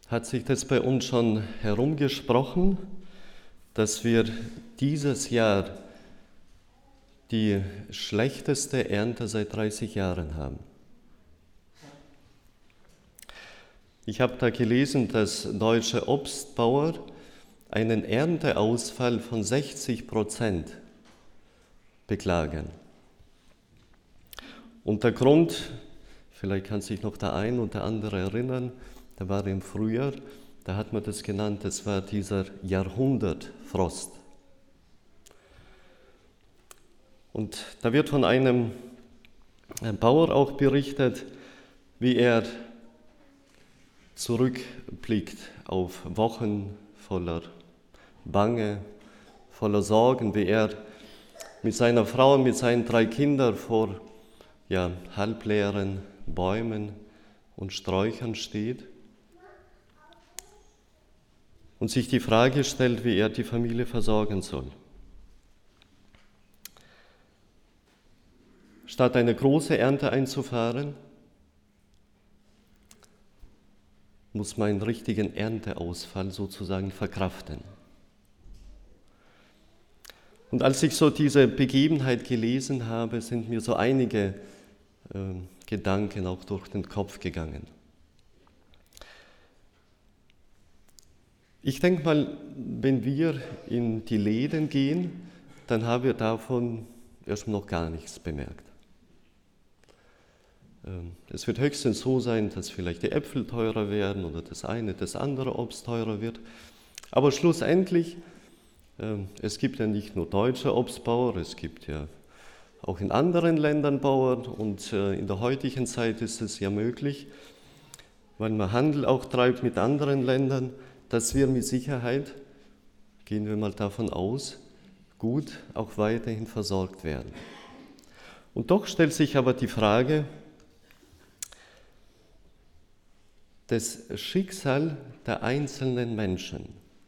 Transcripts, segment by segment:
hat sich das bei uns schon herumgesprochen, dass wir dieses Jahr die schlechteste Ernte seit 30 Jahren haben. Ich habe da gelesen, dass deutsche Obstbauer einen Ernteausfall von 60% beklagen. Und der Grund, vielleicht kann sich noch der ein oder andere erinnern, da war im Frühjahr, da hat man das genannt, das war dieser Jahrhundertfrost. Und da wird von einem Bauer auch berichtet, wie er zurückblickt auf Wochen voller Bange, voller Sorgen, wie er mit seiner Frau und mit seinen 3 Kindern vor halbleeren Bäumen und Sträuchern steht und sich die Frage stellt, wie er die Familie versorgen soll. Statt eine große Ernte einzufahren, muss man einen richtigen Ernteausfall sozusagen verkraften. Und als ich so diese Begebenheit gelesen habe, sind mir so einige Gedanken auch durch den Kopf gegangen. Ich denke mal, wenn wir in die Läden gehen, dann haben wir davon erstmal noch gar nichts bemerkt. Es wird höchstens so sein, dass vielleicht die Äpfel teurer werden oder das andere Obst teurer wird. Aber schlussendlich, es gibt ja nicht nur deutsche Obstbauer, es gibt ja auch in anderen Ländern Bauern und in der heutigen Zeit ist es ja möglich, weil man Handel auch treibt mit anderen Ländern, dass wir mit Sicherheit, gehen wir mal davon aus, gut auch weiterhin versorgt werden. Und doch stellt sich aber die Frage, das Schicksal der einzelnen Menschen.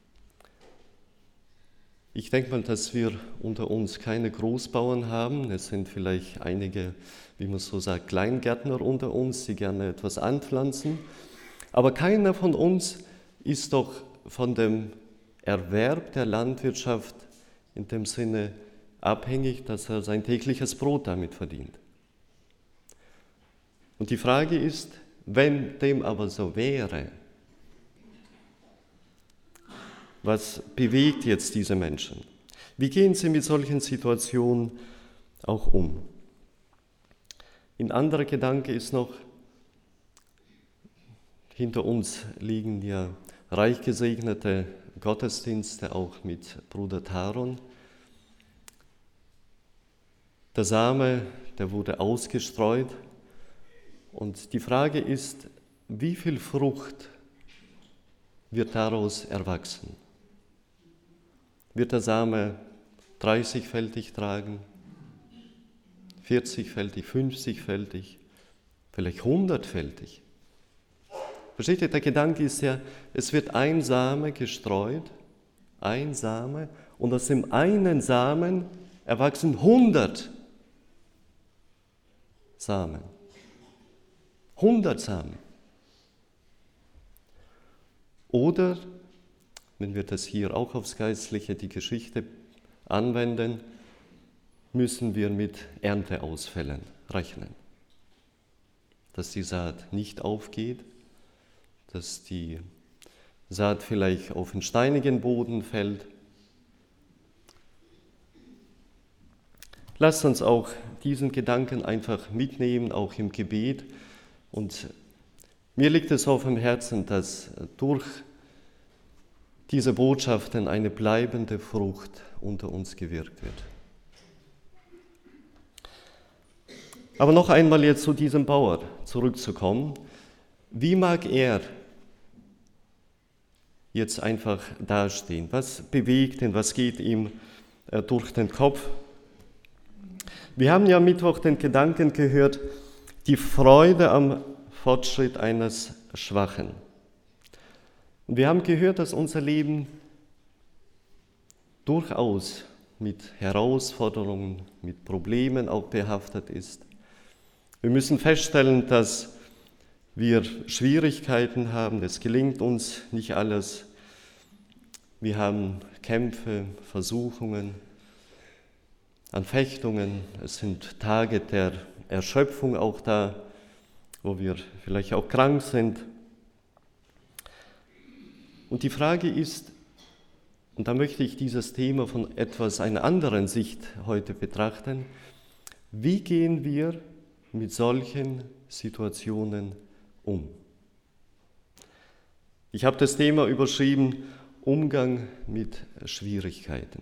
Ich denke mal, dass wir unter uns keine Großbauern haben. Es sind vielleicht einige, wie man so sagt, Kleingärtner unter uns, die gerne etwas anpflanzen. Aber keiner von uns ist doch von dem Erwerb der Landwirtschaft in dem Sinne abhängig, dass er sein tägliches Brot damit verdient. Und die Frage ist, wenn dem aber so wäre, was bewegt jetzt diese Menschen? Wie gehen sie mit solchen Situationen auch um? Ein anderer Gedanke ist noch, hinter uns liegen ja reich gesegnete Gottesdienste, auch mit Bruder Taron. Der Same, der wurde ausgestreut. Und die Frage ist, wie viel Frucht wird daraus erwachsen? Wird der Same 30-fältig tragen, 40-fältig, 50-fältig, vielleicht 100-fältig? Versteht ihr, der Gedanke ist ja, es wird ein Same gestreut, ein Same, und aus dem einen Samen erwachsen 100 Samen. 100 Samen. Oder, wenn wir das hier auch aufs Geistliche, die Geschichte anwenden, müssen wir mit Ernteausfällen rechnen. Dass die Saat nicht aufgeht, dass die Saat vielleicht auf den steinigen Boden fällt. Lasst uns auch diesen Gedanken einfach mitnehmen, auch im Gebet. Und mir liegt es auf dem Herzen, dass durch diese Botschaften eine bleibende Frucht unter uns gewirkt wird. Aber noch einmal jetzt zu diesem Bauer zurückzukommen. Wie mag er jetzt einfach dastehen? Was bewegt ihn, was geht ihm durch den Kopf? Wir haben ja am Mittwoch den Gedanken gehört, die Freude am Fortschritt eines Schwachen. Und wir haben gehört, dass unser Leben durchaus mit Herausforderungen, mit Problemen auch behaftet ist. Wir müssen feststellen, dass wir Schwierigkeiten haben, es gelingt uns nicht alles. Wir haben Kämpfe, Versuchungen, Anfechtungen. Es sind Tage der Erschöpfung auch da, wo wir vielleicht auch krank sind. Und die Frage ist, und da möchte ich dieses Thema von etwas einer anderen Sicht heute betrachten, wie gehen wir mit solchen Situationen um? Ich habe das Thema überschrieben, Umgang mit Schwierigkeiten.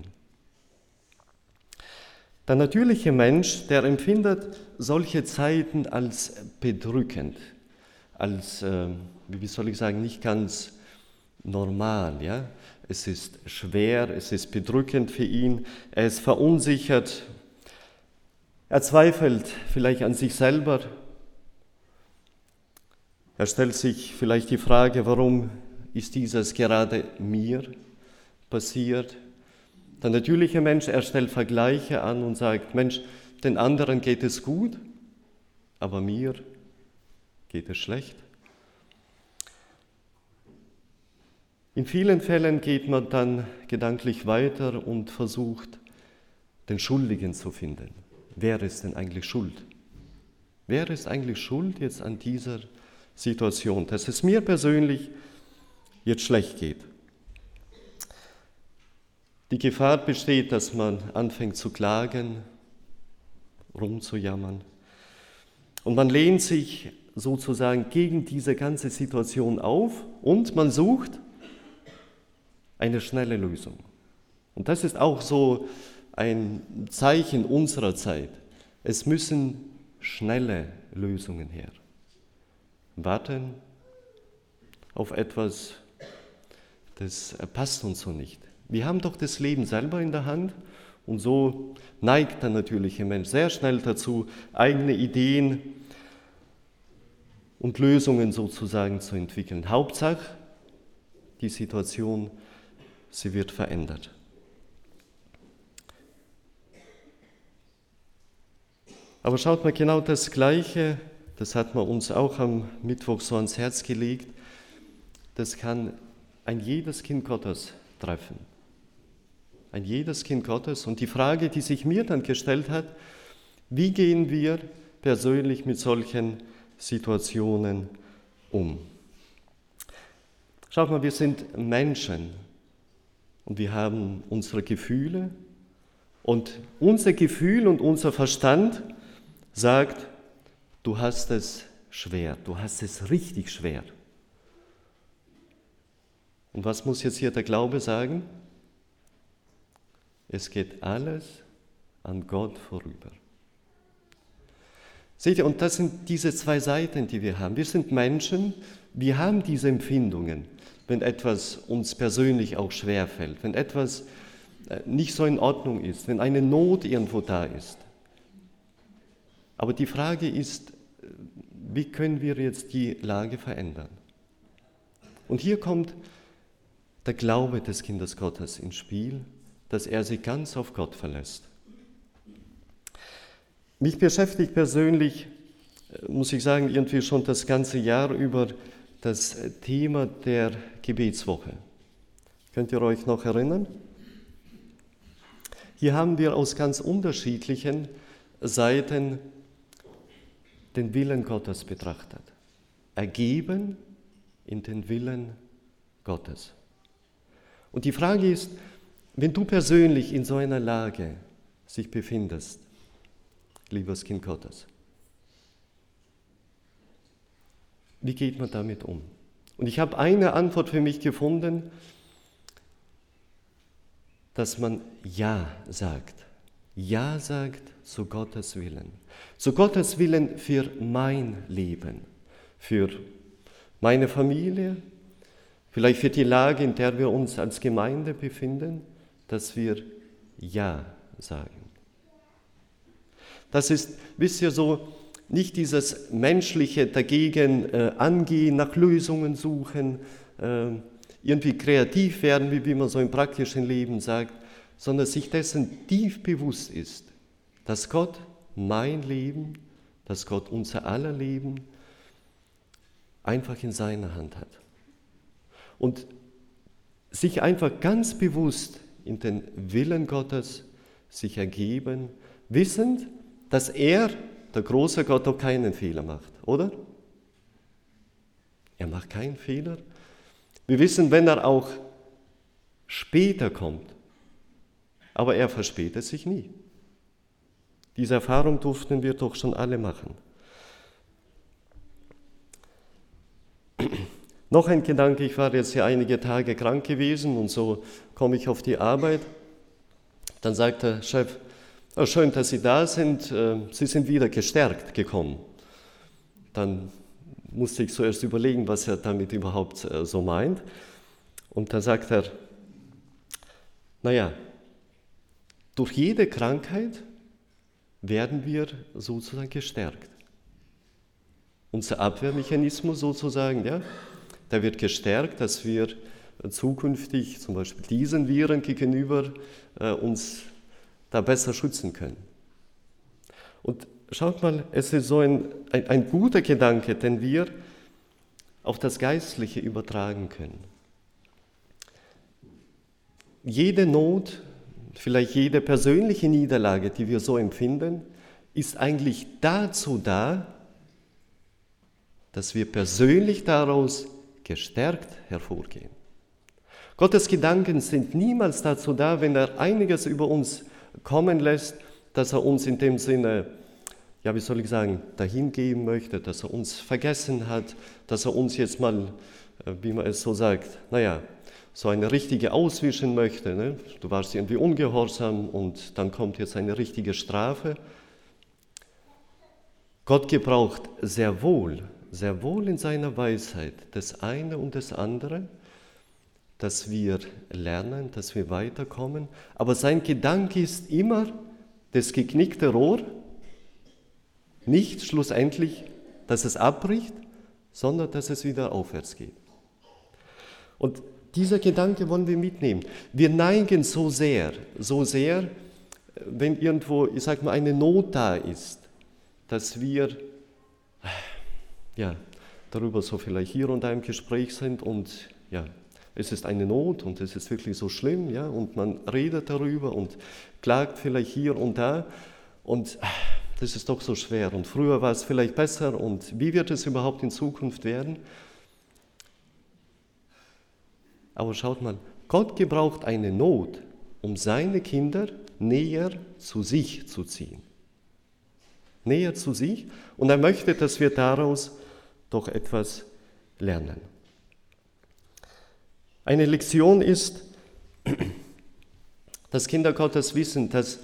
Der natürliche Mensch, der empfindet solche Zeiten als bedrückend, als, wie soll ich sagen, nicht ganz normal. Ja? Es ist schwer, es ist bedrückend für ihn, er ist verunsichert, er zweifelt vielleicht an sich selber, er stellt sich vielleicht die Frage, warum ist dieses gerade mir passiert? Der natürliche Mensch, er stellt Vergleiche an und sagt, Mensch, den anderen geht es gut, aber mir geht es schlecht. In vielen Fällen geht man dann gedanklich weiter und versucht, den Schuldigen zu finden. Wer ist denn eigentlich schuld? Wer ist eigentlich schuld jetzt an dieser Situation, dass es mir persönlich jetzt schlecht geht? Die Gefahr besteht, dass man anfängt zu klagen, rumzujammern. Und man lehnt sich sozusagen gegen diese ganze Situation auf und man sucht eine schnelle Lösung. Und das ist auch so ein Zeichen unserer Zeit. Es müssen schnelle Lösungen her. Warten auf etwas, das passt uns so nicht. Wir haben doch das Leben selber in der Hand und so neigt der natürliche Mensch sehr schnell dazu, eigene Ideen und Lösungen sozusagen zu entwickeln. Hauptsache, die Situation, sie wird verändert. Aber schaut mal, genau das Gleiche, das hat man uns auch am Mittwoch so ans Herz gelegt, das kann ein jedes Kind Gottes treffen. Ein jedes Kind Gottes. Und die Frage, die sich mir dann gestellt hat, wie gehen wir persönlich mit solchen Situationen um? Schaut mal, wir sind Menschen und wir haben unsere Gefühle und unser Gefühl und unser Verstand sagt, du hast es schwer, du hast es richtig schwer. Und was muss jetzt hier der Glaube sagen? Es geht alles an Gott vorüber. Seht ihr, und das sind diese zwei Seiten, die wir haben. Wir sind Menschen, wir haben diese Empfindungen, wenn etwas uns persönlich auch schwerfällt, wenn etwas nicht so in Ordnung ist, wenn eine Not irgendwo da ist. Aber die Frage ist, wie können wir jetzt die Lage verändern? Und hier kommt der Glaube des Kindes Gottes ins Spiel, dass er sich ganz auf Gott verlässt. Mich beschäftigt persönlich, muss ich sagen, irgendwie schon das ganze Jahr über das Thema der Gebetswoche. Könnt ihr euch noch erinnern? Hier haben wir aus ganz unterschiedlichen Seiten den Willen Gottes betrachtet. Ergeben in den Willen Gottes. Und die Frage ist, wenn du persönlich in so einer Lage sich befindest, liebes Kind Gottes, wie geht man damit um? Und ich habe eine Antwort für mich gefunden, dass man Ja sagt. Ja sagt zu Gottes Willen. Zu Gottes Willen für mein Leben, für meine Familie, vielleicht für die Lage, in der wir uns als Gemeinde befinden, dass wir Ja sagen. Das ist, wisst ihr, so nicht dieses menschliche dagegen angehen, nach Lösungen suchen, irgendwie kreativ werden, wie man so im praktischen Leben sagt, sondern sich dessen tief bewusst ist, dass Gott mein Leben, dass Gott unser aller Leben einfach in seiner Hand hat. Und sich einfach ganz bewusst in den Willen Gottes sich ergeben, wissend, dass er, der große Gott, auch keinen Fehler macht, oder? Er macht keinen Fehler. Wir wissen, wenn er auch später kommt, aber er verspätet sich nie. Diese Erfahrung durften wir doch schon alle machen. Noch ein Gedanke, ich war jetzt hier einige Tage krank gewesen und so komme ich auf die Arbeit. Dann sagt der Chef, oh, schön, dass Sie da sind, Sie sind wieder gestärkt gekommen. Dann musste ich zuerst überlegen, was er damit überhaupt so meint. Und dann sagt er, naja, durch jede Krankheit werden wir sozusagen gestärkt. Unser Abwehrmechanismus sozusagen, ja, der wird gestärkt, dass wir zukünftig zum Beispiel diesen Viren gegenüber uns da besser schützen können. Und schaut mal, es ist so ein guter Gedanke, den wir auf das Geistliche übertragen können. Jede Not, vielleicht jede persönliche Niederlage, die wir so empfinden, ist eigentlich dazu da, dass wir persönlich daraus gestärkt hervorgehen. Gottes Gedanken sind niemals dazu da, wenn er einiges über uns kommen lässt, dass er uns in dem Sinne, ja, wie soll ich sagen, dahingeben möchte, dass er uns vergessen hat, dass er uns jetzt mal, wie man es so sagt, naja, so eine richtige auswischen möchte. Ne? Du warst irgendwie ungehorsam und dann kommt jetzt eine richtige Strafe. Gott gebraucht sehr wohl in seiner Weisheit das eine und das andere, dass wir lernen, dass wir weiterkommen. Aber sein Gedanke ist immer das geknickte Rohr, nicht schlussendlich, dass es abbricht, sondern dass es wieder aufwärts geht. Und dieser Gedanke wollen wir mitnehmen. Wir neigen so sehr, wenn irgendwo, ich sag mal, eine Not da ist, dass wir ja, darüber so vielleicht hier und da im Gespräch sind und ja, es ist eine Not und es ist wirklich so schlimm, ja, und man redet darüber und klagt vielleicht hier und da und das ist doch so schwer und früher war es vielleicht besser und wie wird es überhaupt in Zukunft werden? Aber schaut mal, Gott gebraucht eine Not, um seine Kinder näher zu sich zu ziehen. Näher zu sich und er möchte, dass wir daraus doch etwas lernen. Eine Lektion ist, dass Kinder Gottes wissen, dass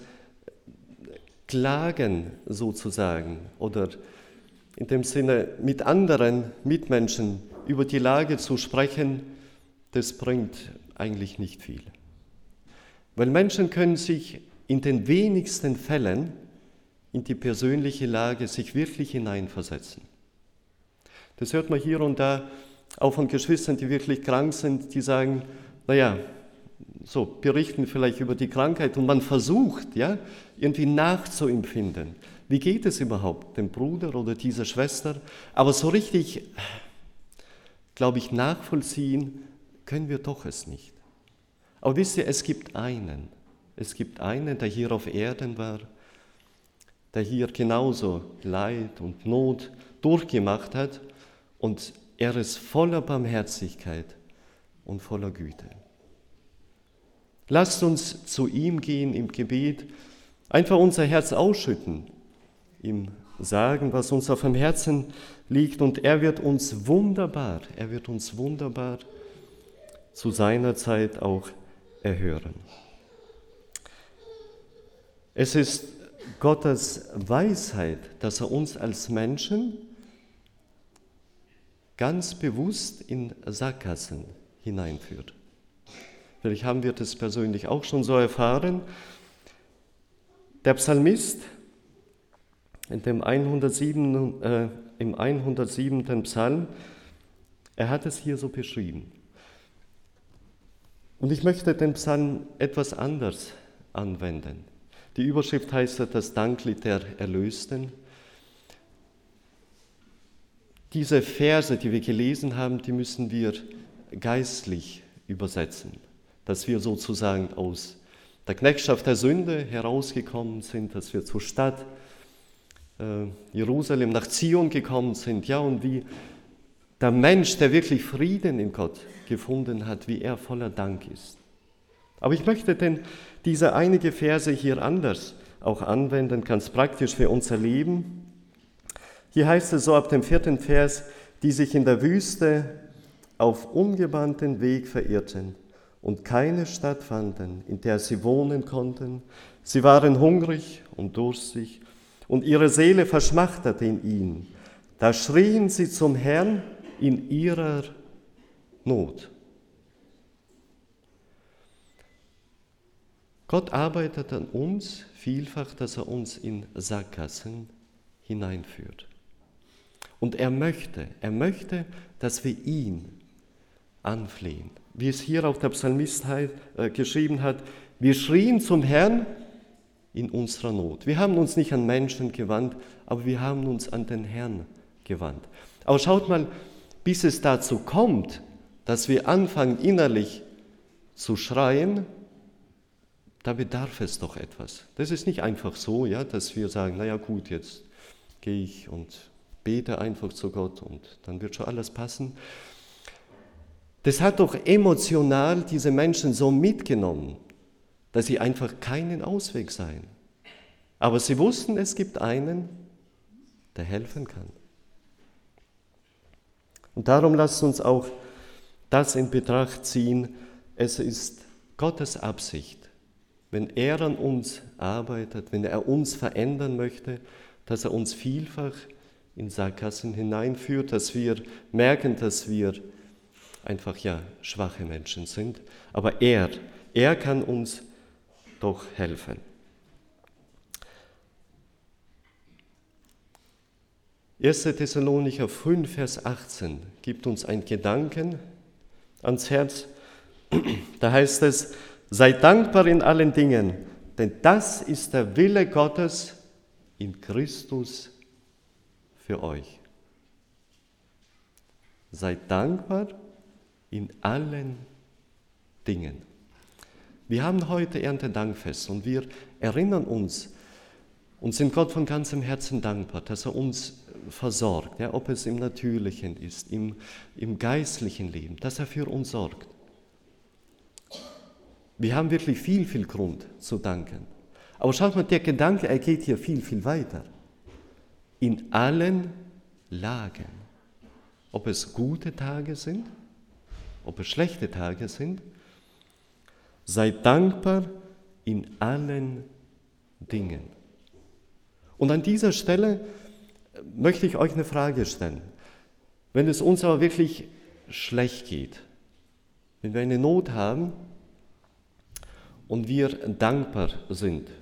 Klagen sozusagen oder in dem Sinne mit anderen Mitmenschen über die Lage zu sprechen, das bringt eigentlich nicht viel. Weil Menschen können sich in den wenigsten Fällen in die persönliche Lage sich wirklich hineinversetzen. Das hört man hier und da auch von Geschwistern, die wirklich krank sind, die sagen, naja, so berichten vielleicht über die Krankheit und man versucht, ja, irgendwie nachzuempfinden. Wie geht es überhaupt dem Bruder oder dieser Schwester? Aber so richtig, glaube ich, nachvollziehen können wir doch es nicht. Aber wisst ihr, es gibt einen, der hier auf Erden war, der hier genauso Leid und Not durchgemacht hat und er ist voller Barmherzigkeit und voller Güte. Lasst uns zu ihm gehen im Gebet, einfach unser Herz ausschütten, ihm sagen, was uns auf dem Herzen liegt und er wird uns wunderbar zu seiner Zeit auch erhören. Es ist Gottes Weisheit, dass er uns als Menschen ganz bewusst in Sackgassen hineinführt. Vielleicht haben wir das persönlich auch schon so erfahren. Der Psalmist im 107. Psalm, er hat es hier so beschrieben. Und ich möchte den Psalm etwas anders anwenden. Die Überschrift heißt ja das Danklied der Erlösten. diese Verse, die wir gelesen haben, die müssen wir geistlich übersetzen, dass wir sozusagen aus der Knechtschaft der Sünde herausgekommen sind, dass wir zur Stadt Jerusalem, nach Zion gekommen sind, ja, und wie der Mensch, der wirklich Frieden in Gott gefunden hat, wie er voller Dank ist. Aber ich möchte denn diese einige Verse hier anders auch anwenden, ganz praktisch für unser Leben. Hier heißt es so ab dem 4. Vers, die sich in der Wüste auf ungebannten Weg verirrten und keine Stadt fanden, in der sie wohnen konnten. Sie waren hungrig und durstig und ihre Seele verschmachtete in ihnen. Da schrien sie zum Herrn in ihrer Not. Gott arbeitet an uns vielfach, dass er uns in Sackgassen hineinführt. Und er möchte, dass wir ihn anflehen. Wie es hier auch der Psalmist geschrieben hat, wir schrien zum Herrn in unserer Not. Wir haben uns nicht an Menschen gewandt, aber wir haben uns an den Herrn gewandt. Aber schaut mal, bis es dazu kommt, dass wir anfangen innerlich zu schreien, da bedarf es doch etwas. Das ist nicht einfach so, ja, dass wir sagen, naja gut, jetzt gehe ich und bete einfach zu Gott und dann wird schon alles passen. Das hat doch emotional diese Menschen so mitgenommen, dass sie einfach keinen Ausweg sahen. Aber sie wussten, es gibt einen, der helfen kann. Und darum lasst uns auch das in Betracht ziehen. Es ist Gottes Absicht, wenn er an uns arbeitet, wenn er uns verändern möchte, dass er uns vielfach in Sackgassen hineinführt, dass wir merken, dass wir einfach schwache Menschen sind. Aber er kann uns doch helfen. Erste Thessalonicher 5, Vers 18 gibt uns einen Gedanken ans Herz. Da heißt es, seid dankbar in allen Dingen, denn das ist der Wille Gottes in Christus für euch. Seid dankbar in allen Dingen. Wir haben heute Erntedankfest und wir erinnern uns und sind Gott von ganzem Herzen dankbar, dass er uns versorgt, ob es im Natürlichen ist, im geistlichen Leben, dass er für uns sorgt. Wir haben wirklich viel Grund zu danken. Aber schaut mal, der Gedanke, er geht hier viel weiter. In allen Lagen. Ob es gute Tage sind, ob es schlechte Tage sind, seid dankbar in allen Dingen. Und an dieser Stelle möchte ich euch eine Frage stellen. Wenn es uns aber wirklich schlecht geht, wenn wir eine Not haben und wir dankbar sind,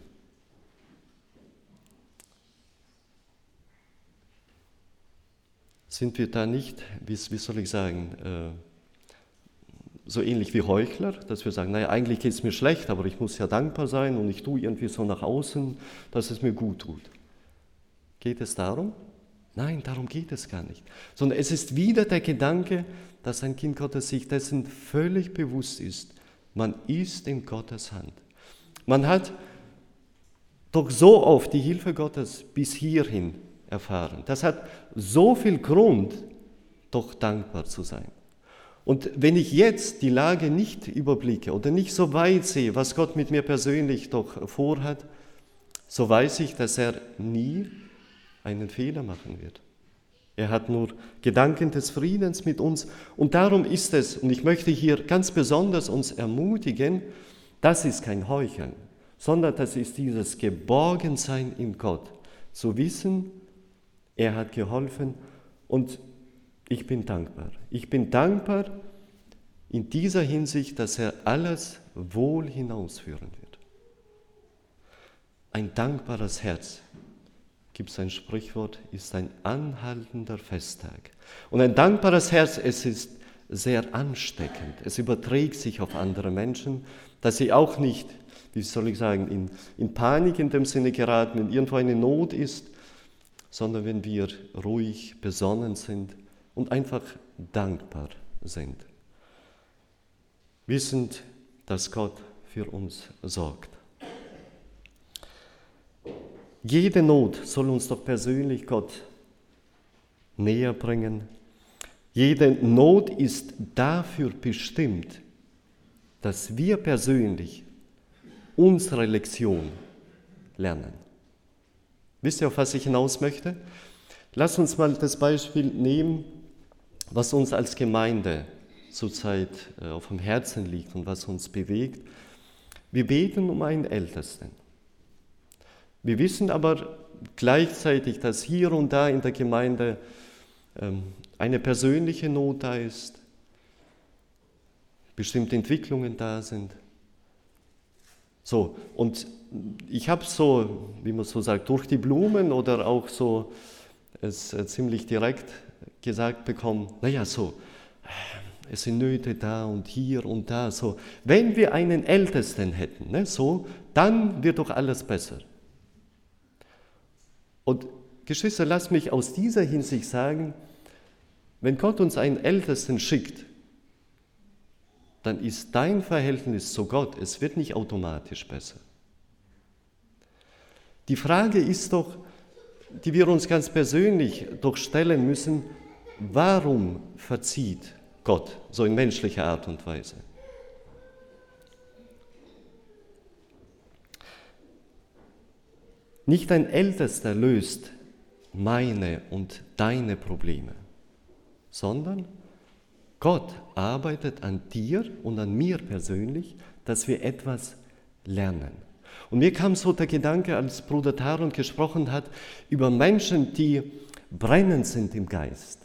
sind wir da nicht, wie soll ich sagen, so ähnlich wie Heuchler, dass wir sagen, naja, eigentlich geht es mir schlecht, aber ich muss ja dankbar sein und ich tue irgendwie so nach außen, dass es mir gut tut. Geht es darum? Nein, darum geht es gar nicht. Sondern es ist wieder der Gedanke, dass ein Kind Gottes sich dessen völlig bewusst ist. Man ist in Gottes Hand. Man hat doch so oft die Hilfe Gottes bis hierhin erfahren. Das hat so viel Grund, doch dankbar zu sein. Und wenn ich jetzt die Lage nicht überblicke oder nicht so weit sehe, was Gott mit mir persönlich doch vorhat, so weiß ich, dass er nie einen Fehler machen wird. Er hat nur Gedanken des Friedens mit uns und darum ist es, und ich möchte hier ganz besonders uns ermutigen, das ist kein Heucheln, sondern das ist dieses Geborgensein in Gott, zu wissen, er hat geholfen und ich bin dankbar. Ich bin dankbar in dieser Hinsicht, dass er alles wohl hinausführen wird. Ein dankbares Herz, gibt es ein Sprichwort, ist ein anhaltender Festtag. Und ein dankbares Herz, es ist sehr ansteckend. Es überträgt sich auf andere Menschen, dass sie auch nicht, wie soll ich sagen, in Panik in dem Sinne geraten, wenn irgendwo eine Not ist, sondern wenn wir ruhig, besonnen sind und einfach dankbar sind. Wissend, dass Gott für uns sorgt. Jede Not soll uns doch persönlich Gott näher bringen. Jede Not ist dafür bestimmt, dass wir persönlich unsere Lektion lernen. Wisst ihr, auf was ich hinaus möchte? Lasst uns mal das Beispiel nehmen, was uns als Gemeinde zurzeit auf dem Herzen liegt und was uns bewegt. Wir beten um einen Ältesten. Wir wissen aber gleichzeitig, dass hier und da in der Gemeinde eine persönliche Not da ist, bestimmte Entwicklungen da sind. So, und ich habe so, wie man so sagt, durch die Blumen oder auch so es ziemlich direkt gesagt bekommen, naja, so, es sind Nöte da und hier und da, so. Wenn wir einen Ältesten hätten, ne, so, dann wird doch alles besser. Und Geschwister, lasst mich aus dieser Hinsicht sagen, wenn Gott uns einen Ältesten schickt, dann ist dein Verhältnis zu Gott, es wird nicht automatisch besser. Die Frage ist doch, die wir uns ganz persönlich doch stellen müssen, warum verzieht Gott so in menschlicher Art und Weise? Nicht ein Ältester löst meine und deine Probleme, sondern Gott arbeitet an dir und an mir persönlich, dass wir etwas lernen. Und mir kam so der Gedanke, als Bruder Taron gesprochen hat, über Menschen, die brennend sind im Geist.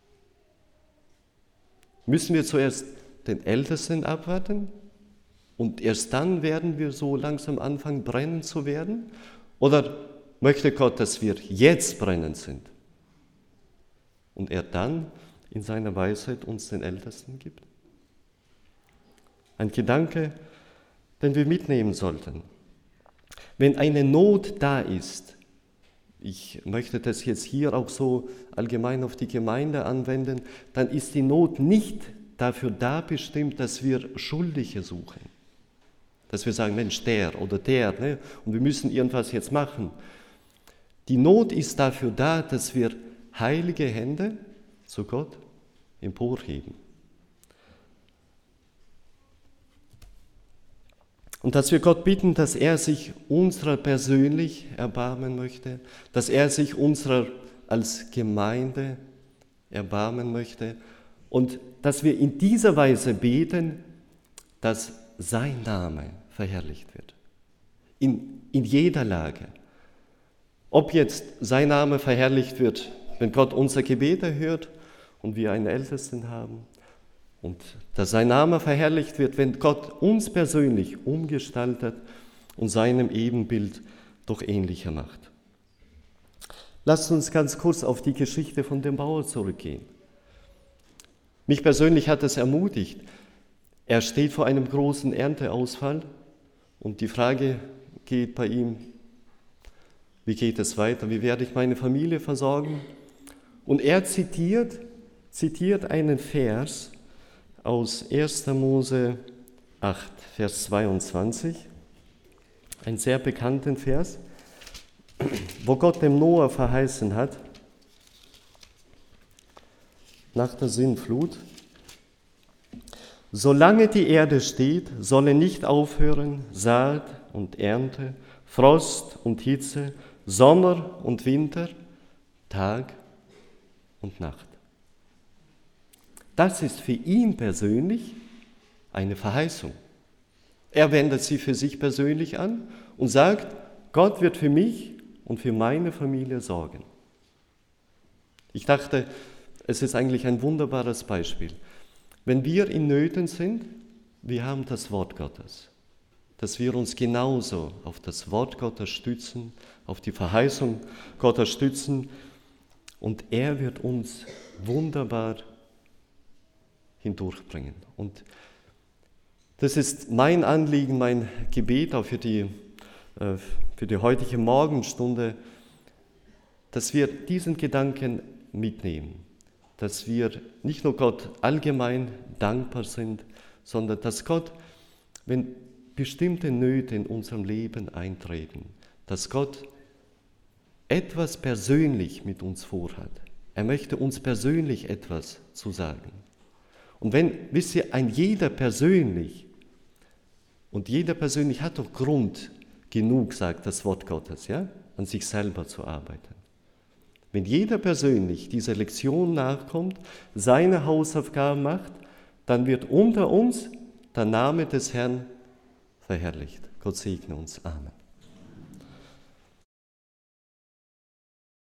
Müssen wir zuerst den Ältesten abwarten und erst dann werden wir so langsam anfangen, brennend zu werden? Oder möchte Gott, dass wir jetzt brennend sind und er dann in seiner Weisheit uns den Ältesten gibt? Ein Gedanke, den wir mitnehmen sollten. Wenn eine Not da ist, ich möchte das jetzt hier auch so allgemein auf die Gemeinde anwenden, dann ist die Not nicht dafür da bestimmt, dass wir Schuldige suchen. Dass wir sagen, Mensch, der oder der, ne? Und wir müssen irgendwas jetzt machen. Die Not ist dafür da, dass wir heilige Hände zu Gott emporheben. Und dass wir Gott bitten, dass er sich unserer persönlich erbarmen möchte, dass er sich unserer als Gemeinde erbarmen möchte und dass wir in dieser Weise beten, dass sein Name verherrlicht wird. In jeder Lage. Ob jetzt sein Name verherrlicht wird, wenn Gott unser Gebet erhört und wir einen Ältesten haben, und dass sein Name verherrlicht wird, wenn Gott uns persönlich umgestaltet und seinem Ebenbild doch ähnlicher macht. Lasst uns ganz kurz auf die Geschichte von dem Bauer zurückgehen. Mich persönlich hat es ermutigt. Er steht vor einem großen Ernteausfall und die Frage geht bei ihm, wie geht es weiter, wie werde ich meine Familie versorgen? Und er zitiert einen Vers aus 1. Mose 8, Vers 22, einen sehr bekannten Vers, wo Gott dem Noah verheißen hat, nach der Sintflut, solange die Erde steht, solle nicht aufhören Saat und Ernte, Frost und Hitze, Sommer und Winter, Tag und Nacht. Das ist für ihn persönlich eine Verheißung. Er wendet sie für sich persönlich an und sagt, Gott wird für mich und für meine Familie sorgen. Ich dachte, es ist eigentlich ein wunderbares Beispiel. Wenn wir in Nöten sind, wir haben das Wort Gottes, dass wir uns genauso auf das Wort Gottes stützen, auf die Verheißung Gottes stützen und er wird uns wunderbar hindurchbringen. Und das ist mein Anliegen, mein Gebet auch für die heutige Morgenstunde, dass wir diesen Gedanken mitnehmen, dass wir nicht nur Gott allgemein dankbar sind, sondern dass Gott, wenn bestimmte Nöte in unserem Leben eintreten, dass Gott etwas persönlich mit uns vorhat. Er möchte uns persönlich etwas zu sagen. Und wisst ihr, ein jeder persönlich, und jeder persönlich hat doch Grund genug, sagt das Wort Gottes, ja, an sich selber zu arbeiten. Wenn jeder persönlich dieser Lektion nachkommt, seine Hausaufgaben macht, dann wird unter uns der Name des Herrn verherrlicht. Gott segne uns. Amen.